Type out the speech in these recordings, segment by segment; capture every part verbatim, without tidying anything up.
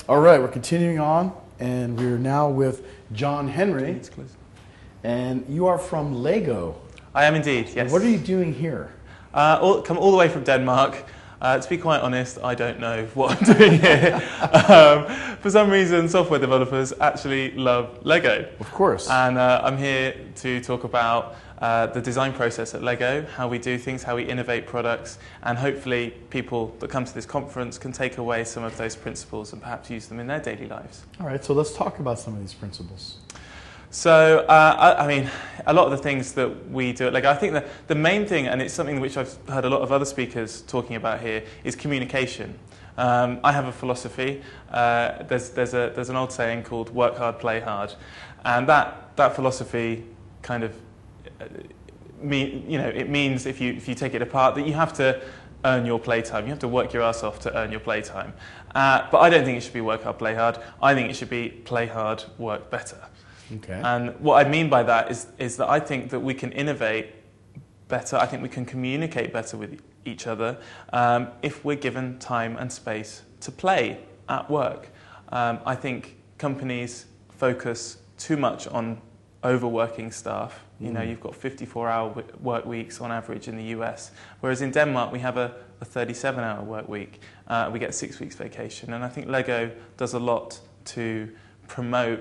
All right, we're continuing on, and we're now with John Henry. And you are from Lego. I am indeed, yes. And what are you doing here? Uh, all, come all the way from Denmark. Uh, to be quite honest, I don't know what I'm doing here. um, for some reason, software developers actually love Lego. Of course. And uh, I'm here to talk about uh, the design process at Lego, how we do things, how we innovate products, and hopefully people that come to this conference can take away some of those principles and perhaps use them in their daily lives. All right, so let's talk about some of these principles. So, uh, I, I mean, a lot of the things that we do at Lego, I think the, the main thing, and it's something which I've heard a lot of other speakers talking about here, is communication. Um, I have a philosophy. Uh, there's, there's, a, there's an old saying called work hard, play hard. And that, that philosophy kind of, uh, mean, you know, it means if you, if you take it apart that you have to earn your playtime. You have to work your ass off to earn your playtime. Uh, but I don't think it should be work hard, play hard. I think it should be play hard, work better. Okay. And what I mean by that is, is that I think that we can innovate better, I think we can communicate better with each other um, if we're given time and space to play at work. Um, I think companies focus too much on overworking staff. You know, you've got fifty-four hour work weeks on average in the U S, whereas in Denmark we have a, a thirty-seven hour work week. Uh, we get six weeks vacation, and I think Lego does a lot to promote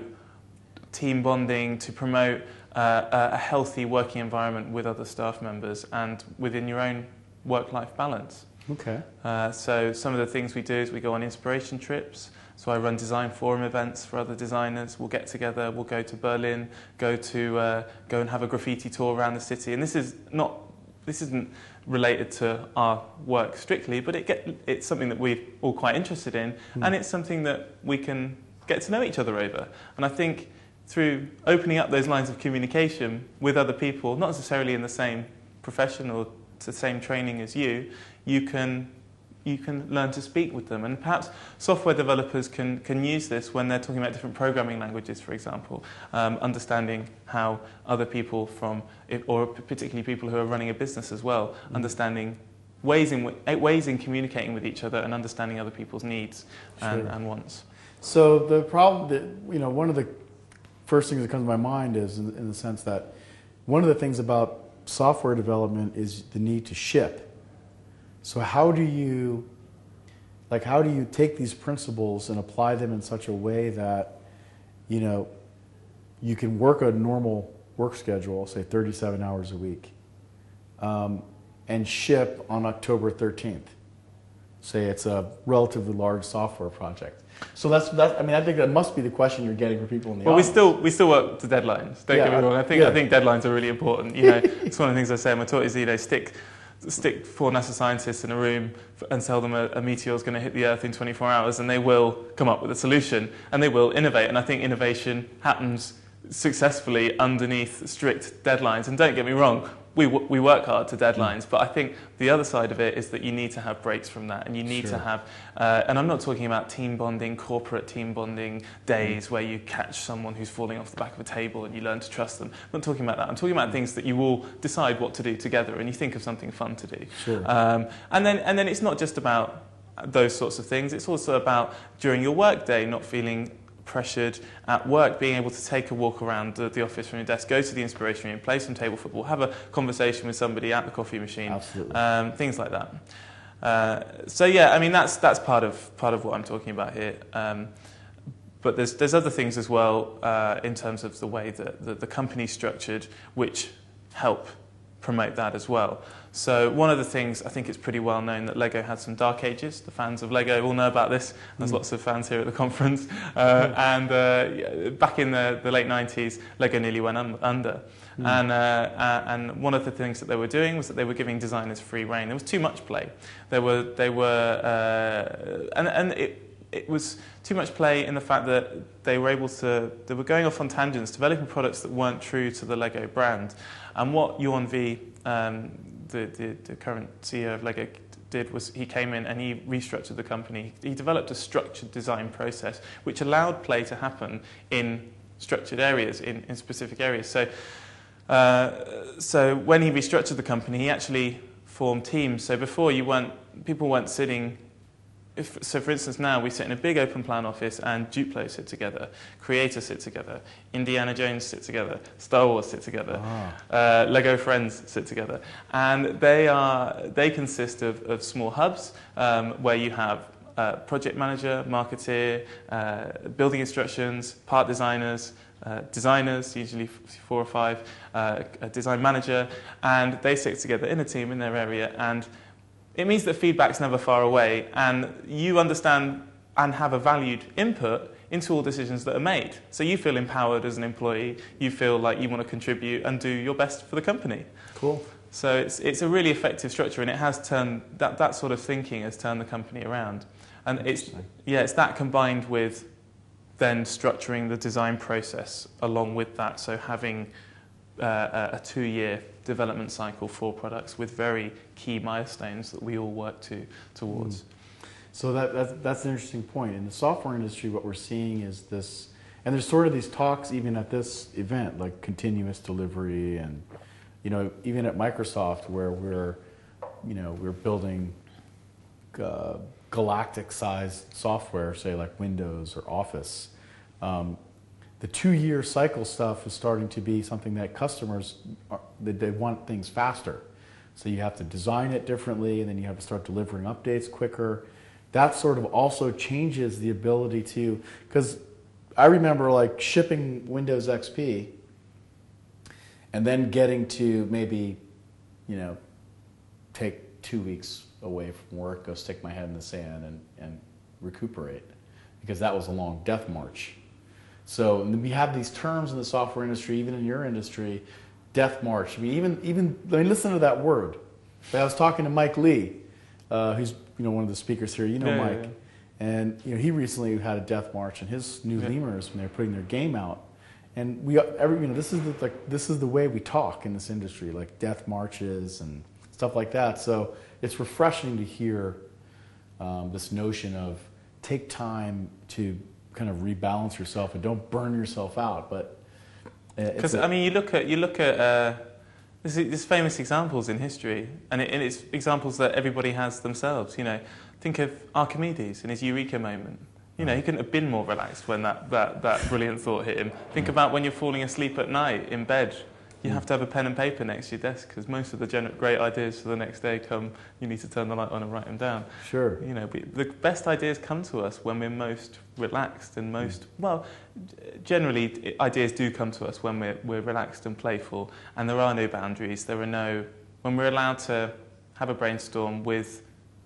team bonding, to promote uh, a healthy working environment with other staff members and within your own work-life balance. Okay. Uh, so some of the things we do is we go on inspiration trips. So I run design forum events for other designers. We'll get together, we'll go to Berlin, go to uh, go and have a graffiti tour around the city. And this is not, this isn't related to our work strictly, but it get, it's something that we're all quite interested in, mm. and it's something that we can get to know each other over. And I think through opening up those lines of communication with other people, not necessarily in the same profession or the same training as you, you can you can learn to speak with them. And perhaps software developers can, can use this when they're talking about different programming languages, for example, um, understanding how other people from, or particularly people who are running a business as well, mm-hmm. understanding ways in, ways in communicating with each other and understanding other people's needs and, sure. and wants. So the problem that, you know, one of the first thing that comes to my mind is in, in the sense that one of the things about software development is the need to ship. So how do you, like, how do you take these principles and apply them in such a way that, you know, you can work a normal work schedule, say thirty-seven hours a week, um, and ship on October thirteenth? Say it's a relatively large software project. So that's, that's, I mean, I think that must be the question you're getting from people in the well, audience. Well, we still, we still work to deadlines, don't yeah, get me wrong. I think, yeah. I think deadlines are really important. You know, it's one of the things I say in my talk is, you know, stick, stick four NASA scientists in a room and tell them a, a meteor is going to hit the Earth in twenty-four hours, and they will come up with a solution, and they will innovate. And I think innovation happens successfully underneath strict deadlines. And don't get me wrong, we, we work hard to deadlines, but I think the other side of it is that you need to have breaks from that, and you need sure. to have, uh, and I'm not talking about team bonding, corporate team bonding days mm. where you catch someone who's falling off the back of a table and you learn to trust them. I'm not talking about that. I'm talking about things that you all decide what to do together and you think of something fun to do. Sure. Um, and then, and then it's not just about those sorts of things. It's also about during your work day not feeling pressured at work, being able to take a walk around the, the office from your desk, go to the inspiration room, play some table football, have a conversation with somebody at the coffee machine, um, things like that. Uh, so yeah, I mean that's that's part of part of what I'm talking about here. Um, but there's there's other things as well uh, in terms of the way that the, the company's structured, which help promote that as well. So one of the things, I think it's pretty well known that Lego had some dark ages. The fans of Lego all know about this. There's mm. lots of fans here at the conference. Uh, and uh, back in the, the late nineties, Lego nearly went un under. Mm. And, uh, uh, and one of the things that they were doing was that they were giving designers free rein. There was too much play. There were, they were, uh, and, and it, it was too much play in the fact that they were able to, they were going off on tangents, developing products that weren't true to the Lego brand. And what Johan V, um, the, the, the current C E O of Lego, did was he came in and he restructured the company. He developed a structured design process which allowed play to happen in structured areas, in, in specific areas. So, uh, so when he restructured the company, he actually formed teams. So before, you weren't, people weren't sitting if, so for instance, now we sit in a big open plan office and Duplo sit together, Creator sit together, Indiana Jones sit together, Star Wars sit together, Ah. uh, Lego Friends sit together. And they are they consist of, of small hubs um, where you have uh, project manager, marketeer, uh, building instructions, part designers, uh, designers, usually four or five, uh, a design manager, and they sit together in a team in their area. And it means that feedback's never far away, and you understand and have a valued input into all decisions that are made. So you feel empowered as an employee, you feel like you want to contribute and do your best for the company. Cool. So it's it's a really effective structure, and it has turned, that, that sort of thinking has turned the company around. And it's, yeah, it's that combined with then structuring the design process along with that, so having uh, a two-year development cycle for products with very key milestones that we all work to towards. Mm. So that, that's, that's an interesting point. In the software industry, what we're seeing is this, and there's sort of these talks even at this event, like continuous delivery, and you know, even at Microsoft, where we're, you know, we're building uh, galactic-sized software, say like Windows or Office. Um, The two-year cycle stuff is starting to be something that customers, are, that they want things faster. So you have to design it differently, and then you have to start delivering updates quicker. That sort of also changes the ability to, because I remember like shipping Windows X P and then getting to maybe, you know, take two weeks away from work, go stick my head in the sand and, and recuperate, because that was a long death march. So we have these terms in the software industry, even in your industry, death march. I mean, even even I mean, listen to that word. I was talking to Mike Lee, uh, who's you know one of the speakers here. You know yeah, Mike, yeah, yeah. and you know he recently had a death march in his new yeah. lemurs when they were putting their game out. And we every you know this is the, like this is the way we talk in this industry, like death marches and stuff like that. So it's refreshing to hear um, this notion of take time to kind of rebalance yourself and don't burn yourself out. But because I mean, you look at you look at uh, there's, there's famous examples in history, and, it, and it's examples that everybody has themselves. You know, think of Archimedes and his eureka moment. You know, he couldn't have been more relaxed when that, that, that brilliant thought hit him. Think about when you're falling asleep at night in bed. You have to have a pen and paper next to your desk, because most of the gener- great ideas for the next day come, you need to turn the light on and write them down. Sure. You know, we, the best ideas come to us when we're most relaxed and most, well, generally ideas do come to us when we're, we're relaxed and playful, and there are no boundaries. There are no, when we're allowed to have a brainstorm with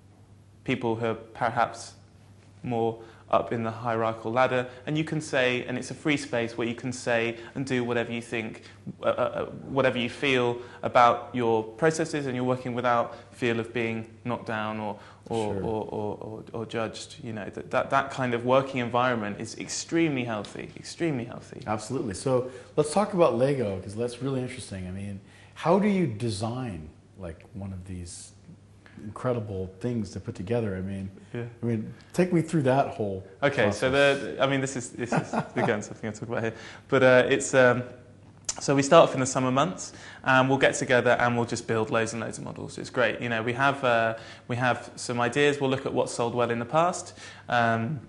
people who are perhaps more up in the hierarchical ladder, and you can say, and it's a free space where you can say and do whatever you think, uh, uh, whatever you feel about your processes, and you're working without fear of being knocked down or or, Sure. or, or, or, or judged. You know, that, that that kind of working environment is extremely healthy, extremely healthy. Absolutely. So let's talk about Lego, because that's really interesting. I mean, how do you design like one of these incredible things to put together? I mean, Yeah. I mean, take me through that whole. Okay, process. so the, I mean, this is this is again something I talk about here, but uh, it's um, so we start off in the summer months, and we'll get together and we'll just build loads and loads of models. It's great, you know. We have uh, we have some ideas. We'll look at what's sold well in the past. Um,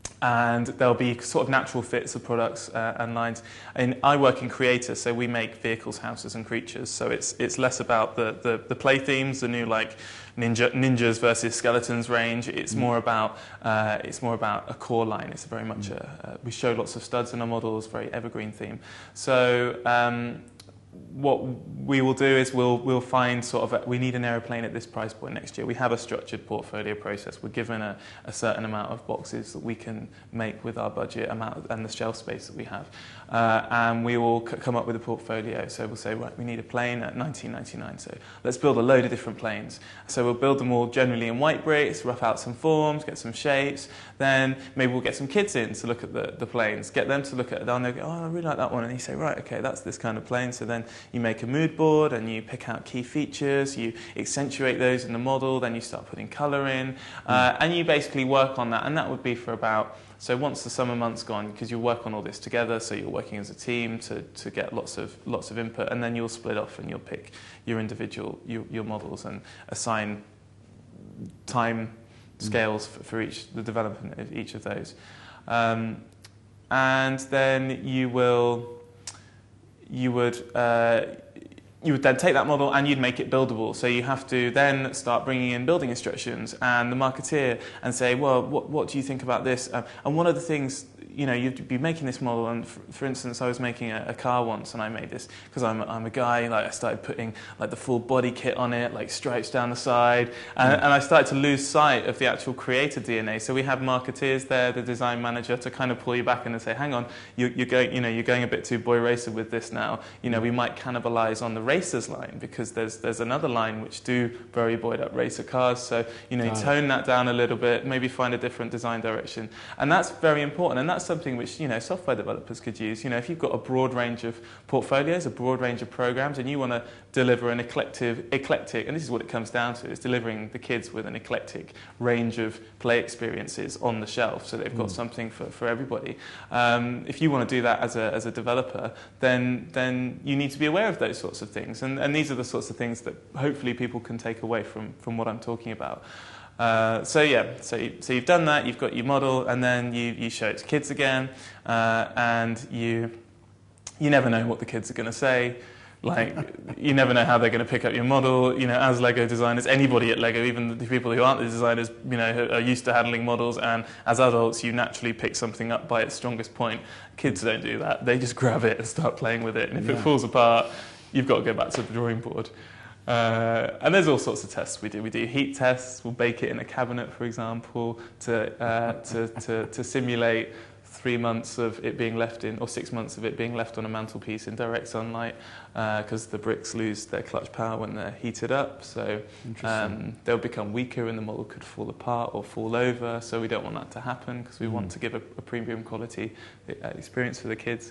And there'll be sort of natural fits of products uh, and lines. And I work in Creator, so we make vehicles, houses, and creatures. So it's it's less about the the, the play themes, the new like ninja ninjas versus skeletons range. It's mm. more about uh, it's more about a core line. It's very much mm. a, a we show lots of studs in our models, very evergreen theme. So. Um, What we will do is we'll we'll find sort of a, we need an aeroplane at this price point next year. We have a structured portfolio process. We're given a, a certain amount of boxes that we can make with our budget amount and the shelf space that we have, uh, and we will c- come up with a portfolio. So we'll say, right, we need a plane at nineteen ninety-nine. So let's build a load of different planes. So we'll build them all generally in white bricks, rough out some forms, get some shapes. Then maybe we'll get some kids in to look at the, the planes, get them to look at it, and they'll go, oh, I really like that one. And you say, right, okay, that's this kind of plane. So then you make a mood board and you pick out key features, you accentuate those in the model, then you start putting colour in, uh, mm. and you basically work on that. And that would be for about, so once the summer month's gone, because you work on all this together, so you're working as a team to, to get lots of lots of input, and then you'll split off and you'll pick your individual, your, your models and assign time scales for, for each the development of each of those, um, and then you will you would. Uh, You would then take that model and you'd make it buildable. So you have to then start bringing in building instructions and the marketeer and say, well, what, what do you think about this? Um, and one of the things, you know, you'd be making this model. And for, for instance, I was making a, a car once and I made this because I'm, I'm a guy. Like I started putting like the full body kit on it, like stripes down the side. And, mm. and I started to lose sight of the actual creator D N A. So we have marketeers there, the design manager, to kind of pull you back and say, hang on, you, you're going, you know, you're going a bit too boy racer with this now. You know, we might cannibalize on the racers line because there's there's another line which do very buoyed up racer cars. So you know, you tone that down a little bit, maybe find a different design direction, and that's very important. And that's something which you know software developers could use. You know, if you've got a broad range of portfolios, a broad range of programs, and you want to deliver an eclectic, eclectic, and this is what it comes down to: is delivering the kids with an eclectic range of play experiences on the shelf, so they've got mm. something for for everybody. Um, if you want to do that as a as a developer, then then you need to be aware of those sorts of things. And, and these are the sorts of things that hopefully people can take away from, from what I'm talking about. Uh, so yeah, so, you, so you've done that, you've got your model, and then you, you show it to kids again, uh, and you, you never know what the kids are going to say. Like, you never know how they're going to pick up your model. You know, as Lego designers, anybody at Lego, even the people who aren't the designers, you know, are used to handling models. And as adults, you naturally pick something up by its strongest point. Kids don't do that. They just grab it and start playing with it. And if yeah. it falls apart, you've got to go back to the drawing board. Uh, and there's all sorts of tests we do. We do heat tests. We'll bake it in a cabinet, for example, to uh, to, to to simulate three months of it being left in, or six months of it being left on a mantelpiece in direct sunlight, because uh, the bricks lose their clutch power when they're heated up. So um, they'll become weaker and the model could fall apart or fall over. So we don't want that to happen because we mm. want to give a, a premium quality experience for the kids.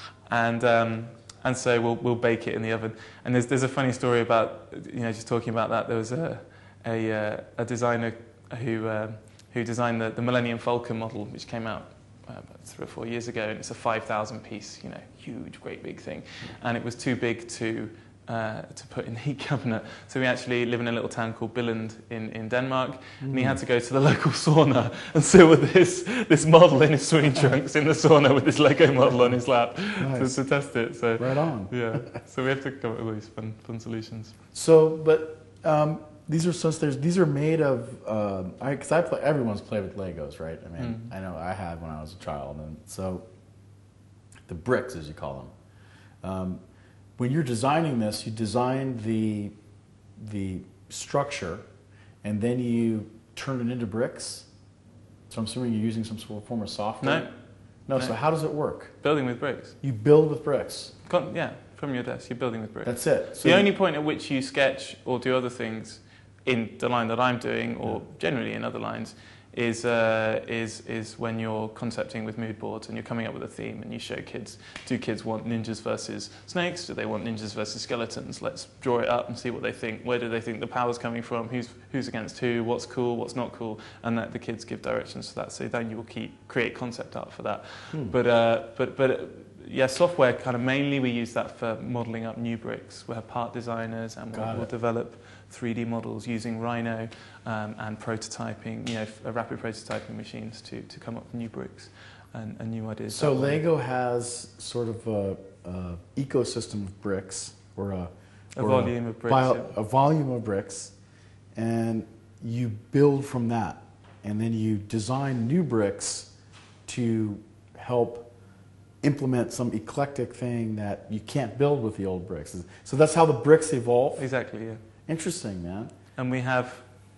And um, and so we'll we'll bake it in the oven. And there's there's a funny story about, you know, just talking about that. There was a a, uh, a designer who uh, who designed the, the Millennium Falcon model, which came out Uh, about three or four years ago, and it's a five thousand piece, you know, huge, great big thing, and it was too big to uh, to put in the heat cabinet. So we actually live in a little town called Billund in, in Denmark, mm. and he had to go to the local sauna and sit with this this model in his swimming trunks in the sauna with this Lego model on his lap nice. to, to test it. So right on. Yeah. So we have to come up with these fun fun solutions. So, but. Um, These are such. These are made of. Uh, I because I play. Everyone's played with Legos, right? I mean, mm. I know I had when I was a child, and so the bricks, as you call them. Um, when you're designing this, you design the the structure, and then you turn it into bricks. So I'm assuming you're using some sort of form of software. No. No. no. So how does it work? Building with bricks. You build with bricks. Con yeah, from your desk, you're building with bricks. That's it. So the only point at which you sketch or do other things in the line that I'm doing, or generally in other lines, is uh, is is when you're concepting with mood boards and you're coming up with a theme and you show kids, do kids want ninjas versus snakes? Do they want ninjas versus skeletons? Let's draw it up and see what they think. Where do they think the power's coming from? Who's who's against who? What's cool? What's not cool? And that the kids give directions to that. So then you will keep create concept art for that. Hmm. But uh, but but. Yeah, software kind of mainly we use that for modelling up new bricks. We're part designers and we'll, we'll develop three D models using Rhino um, and prototyping, you know, f- rapid prototyping machines to, to come up with new bricks and, and new ideas. So Lego has sort of a, a ecosystem of bricks, or a, a or volume a, of bricks, bio, yeah. a volume of bricks, and you build from that, and then you design new bricks to help implement some eclectic thing that you can't build with the old bricks. So that's how the bricks evolve? Exactly, yeah. Interesting, man. And we have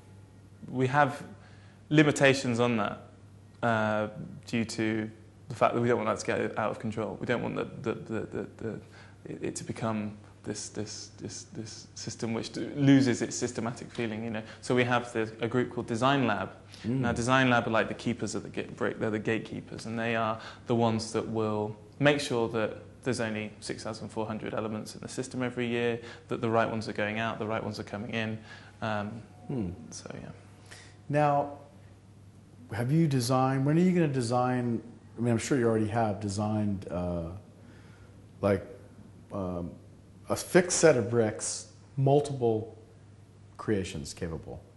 we have limitations on that uh, due to the fact that we don't want that to get out of control. We don't want the, the, the, the, the, it to become this this this this system which loses its systematic feeling, you know. So we have the, a group called Design Lab. Mm. Now, Design Lab are like the keepers of the gate brick. They're the gatekeepers, and they are the ones that will make sure that there's only six thousand four hundred elements in the system every year, that the right ones are going out, the right ones are coming in. Um, hmm. So, yeah. Now, have you designed, when are you going to design, I mean, I'm sure you already have designed, uh, like, um, a fixed set of bricks, multiple creations capable. Like,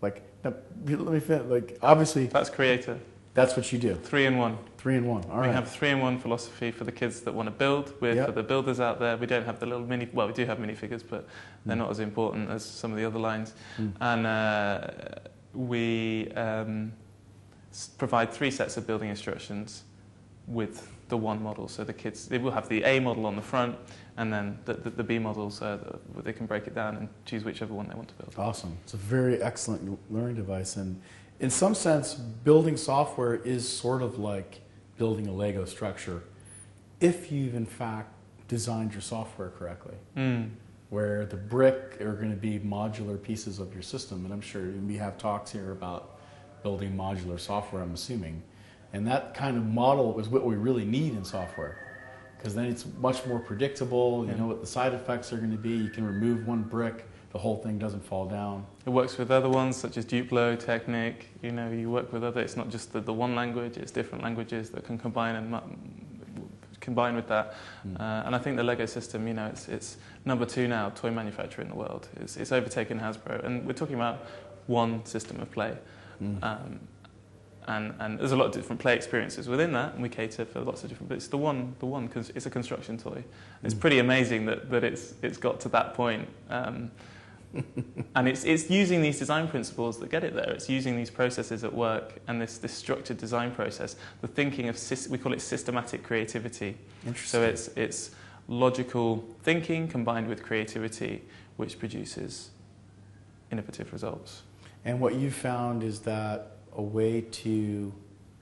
Now, let me fin- like obviously That's Creator. that's what you do. Three in one. Three in one. All we right. have three in one philosophy for the kids that want to build. We're Yep. for the builders out there. We don't have the little mini. Well, we do have minifigures, but they're Mm. not as important as some of the other lines. Mm. And uh, we um, s- provide three sets of building instructions with the one model. So the kids, they will have the A model on the front, and then the, the, the B models, uh, the, they can break it down and choose whichever one they want to build. Awesome. It's a very excellent learning device. And in some sense, building software is sort of like building a Lego structure if you've in fact designed your software correctly. Mm. Where the brick are going to be modular pieces of your system. And I'm sure we have talks here about building modular software, I'm assuming. And that kind of model is what we really need in software. Because then it's much more predictable, you Yeah. know what the side effects are going to be. You can remove one brick, the whole thing doesn't fall down. It works with other ones such as Duplo, Technic. You know, you work with other. It's not just the, the one language; it's different languages that can combine and mu- combine with that. Mm. Uh, and I think the Lego system, you know, it's it's number two now toy manufacturer in the world. It's it's overtaken Hasbro, and we're talking about one system of play. Mm. Um, and and there's a lot of different play experiences within that, and we cater for lots of different. But it's the one, the one, because it's a construction toy. It's Mm. pretty amazing that that it's it's got to that point. Um, and it's it's using these design principles that get it there. It's using these processes at work and this, this structured design process. The thinking of sys- we call it systematic creativity. Interesting. So it's it's logical thinking combined with creativity, which produces innovative results. And what you found is that a way to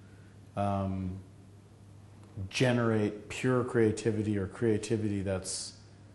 um, generate pure creativity or creativity that's,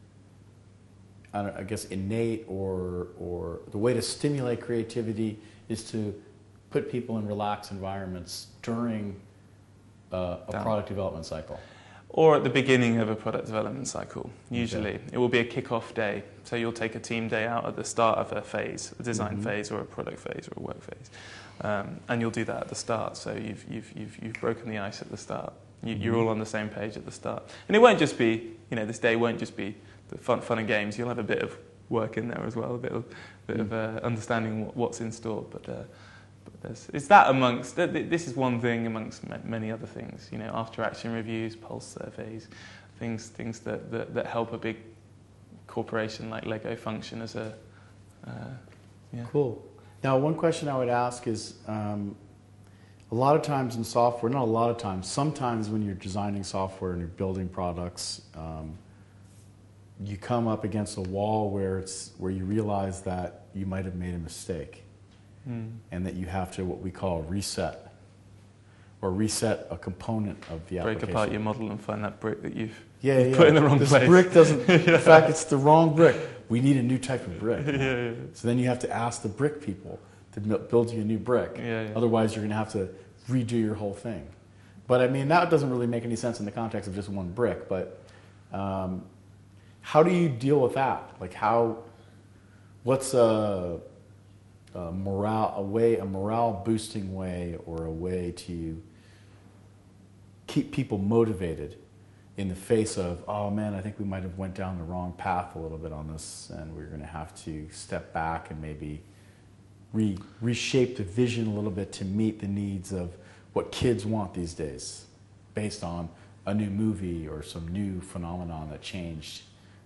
I, don't, I guess, innate, or or the way to stimulate creativity is to put people in relaxed environments during uh, a Down. product development cycle. Or at the beginning of a product development cycle, usually. Okay. It will be a kick-off day. So you'll take a team day out at the start of a phase, a design Mhm. phase or a product phase or a work phase. Um, and you'll do that at the start. So you've, you've, you've, you've broken the ice at the start. You, Mhm. You're all on the same page at the start. And it won't just be, you know, this day won't just be the fun, fun and games. You'll have a bit of work in there as well, a bit of, bit of uh, understanding what, what's in store. But, uh, but there's, it's that amongst, th- th- this is one thing amongst ma- many other things. You know, after action reviews, pulse surveys, things things that, that, that help a big corporation like Lego function as a, uh, yeah. Cool. Now, one question I would ask is, um, a lot of times in software, not a lot of times, sometimes when you're designing software and you're building products, um, you come up against a wall where it's where you realize that you might have made a mistake, Mm. and that you have to what we call reset, or reset a component of the Break application. apart your model and find that brick that you've yeah, you've yeah. put in the wrong this place. brick doesn't. Yeah. In fact, it's the wrong brick. We need a new type of brick. yeah, yeah, So then you have to ask the brick people to mil- build you a new brick. yeah, yeah. Otherwise, you're going to have to redo your whole thing. But I mean, that doesn't really make any sense in the context of just one brick. But um, how do you deal with that? Like, how? What's a, a morale, a way, a morale boosting way, or a way to keep people motivated in the face of, oh man, I think we might have went down the wrong path a little bit on this, and we're going to have to step back and maybe re- reshape the vision a little bit to meet the needs of what kids want these days, based on a new movie or some new phenomenon that changed.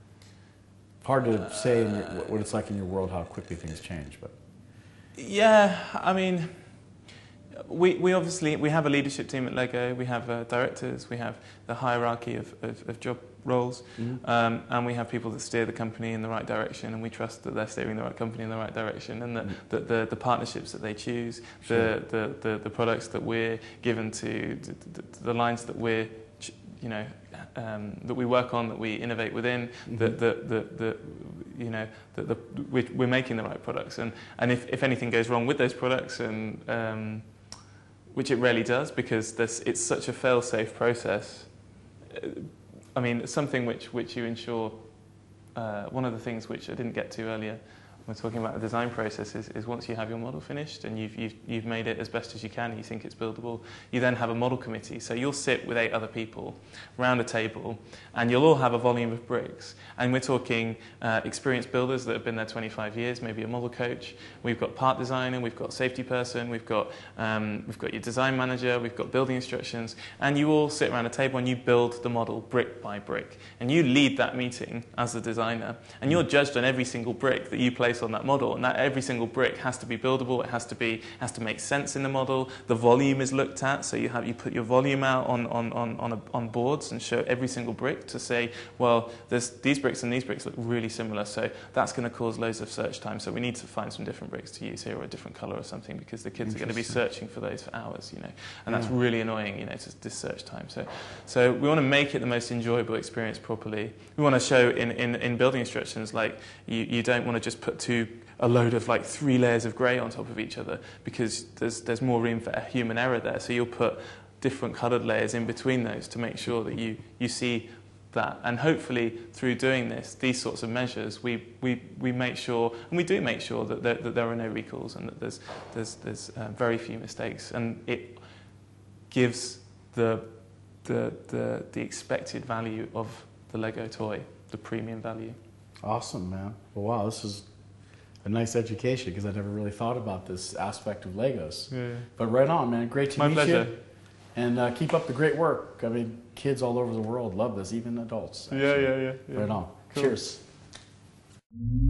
Hard to say in your, what it's like in your world, how quickly things change, but Yeah, I mean, we, we obviously, we have a leadership team at Lego, we have uh, directors, we have the hierarchy of, of, of job roles, mm-hmm. um, and we have people that steer the company in the right direction, and we trust that they're steering the right company in the right direction, and that, Mm. that the, the partnerships that they choose, Sure. the, the, the, the products that we're given to, the, the, the lines that we're, ch- you know, um, that we work on, that we innovate within, Mm-hmm. that the, the, the, you know, that the, we're, we're making the right products, and, and if, if anything goes wrong with those products, and um, which it rarely does, because this, it's such a fail-safe process. uh, I mean, something which, which you ensure, uh, one of the things which I didn't get to earlier we're talking about the design process, is, is once you have your model finished and you've, you've, you've made it as best as you can, and you think it's buildable, you then have a model committee. So you'll sit with eight other people around a table, and you'll all have a volume of bricks. And we're talking uh, experienced builders that have been there twenty-five years, maybe a model coach. We've got part designer, we've got safety person, we've got, um, we've got your design manager, we've got building instructions, and you all sit around a table and you build the model brick by brick. And you lead that meeting as the designer, and you're judged on every single brick that you place on that model, and that every single brick has to be buildable, it has to be has to make sense in the model. The volume is looked at, so you have you put your volume out on on on on, a, on boards and show every single brick to say, well, there's these bricks and these bricks look really similar, so that's going to cause loads of search time, so we need to find some different bricks to use here, or a different color or something, because the kids are going to be searching for those for hours, you know, and that's yeah. really annoying, you know, to this search time. So so we want to make it the most enjoyable experience properly. We want to show in in, in building instructions, like you, you don't want to just put two a load of like three layers of grey on top of each other, because there's there's more room for human error there. So you'll put different coloured layers in between those to make sure that you you see that. And hopefully through doing this, these sorts of measures, we we, we make sure, and we do make sure that there, that there are no recalls, and that there's there's there's uh, very few mistakes, and it gives the the the the expected value of the Lego toy, the premium value. Awesome, man. Well, wow, this is a nice education, because I never really thought about this aspect of Legos. Yeah. But right on, man. Great to My meet pleasure. you. And uh, keep up the great work. I mean, kids all over the world love this, even adults. Yeah, yeah, yeah, yeah. Right on. Cool. Cheers.